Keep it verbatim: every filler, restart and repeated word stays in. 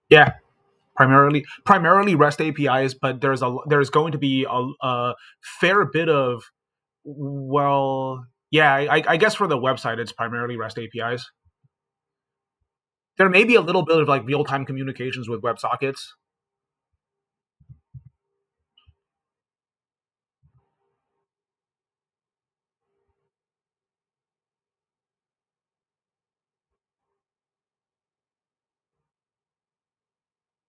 Yeah, primarily primarily REST A P Is, but there's a there's going to be a, a fair bit of, well, yeah, I, I guess for the website it's primarily REST A P Is. There may be a little bit of like real time communications with WebSockets.